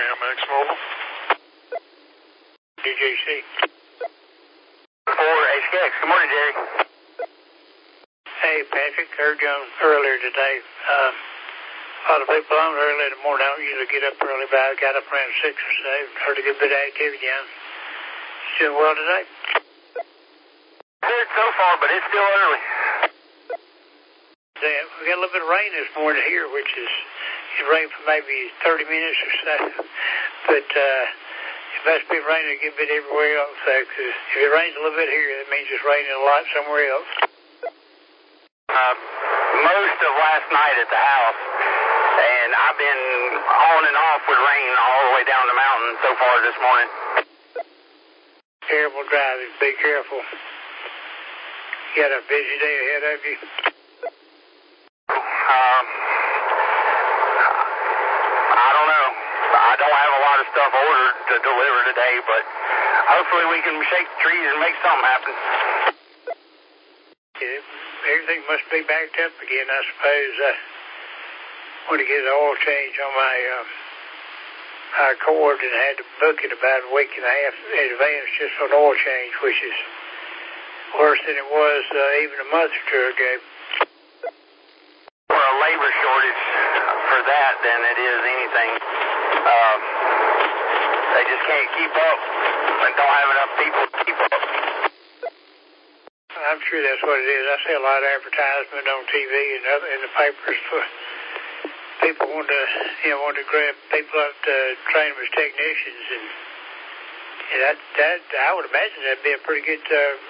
AMX Mobile. DJC. 4 HKX. Good morning, Jerry. Hey, Patrick. Heard you on earlier today. A lot of people on early in the morning. I don't usually get up early, but I got up around 6 or so. Heard a good bit of activity on. Doing well today? Good so far, but it's still early. We got a little bit of rain this morning here, which is, it rained for maybe 30 minutes or so. But it must be raining a good bit everywhere else. So, 'cause if it rains a little bit here, that means it's raining a lot somewhere else. Most of last night at the house, and I've been on and off with rain all the way down the mountain so far this morning. Terrible driving. Be careful. You got a busy day ahead of you. I don't know. I don't have a lot of stuff ordered to deliver today, but hopefully we can shake the trees and make something happen. Yeah, everything must be backed up again, I suppose. I want to get an oil change on my Accord and had to book it about a week and a half in advance just for an oil change, which is worse than it was even a month or two ago. For a labor shortage for that than it is anything. They just can't keep up and don't have enough people to keep up. I'm sure that's what it is. I see a lot of advertisement on TV and in the papers for people want to grab people up to train them as technicians, and that I would imagine that'd be a pretty good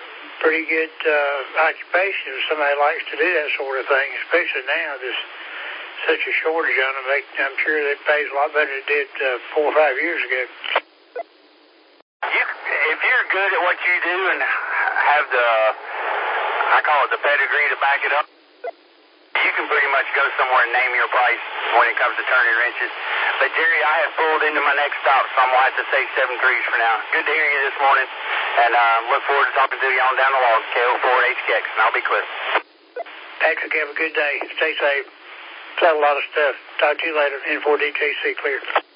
occupation if somebody likes to do that sort of thing, especially now there's such a shortage on them. I'm sure it pays a lot better than it did 4 or 5 years ago. If you're good at what you do and have I call it the pedigree to back it up, you can pretty much go somewhere and name your price when it comes to turning wrenches. But Jerry, I have pulled into my next stop, so I'm going to have to say 7-3s for now. Good to hear you this morning, and look forward to talking to you on down the log, KO4 HKX, and I'll be clear. Patrick, have a good day. Stay safe. Said a lot of stuff. Talk to you later. N4DJC clear.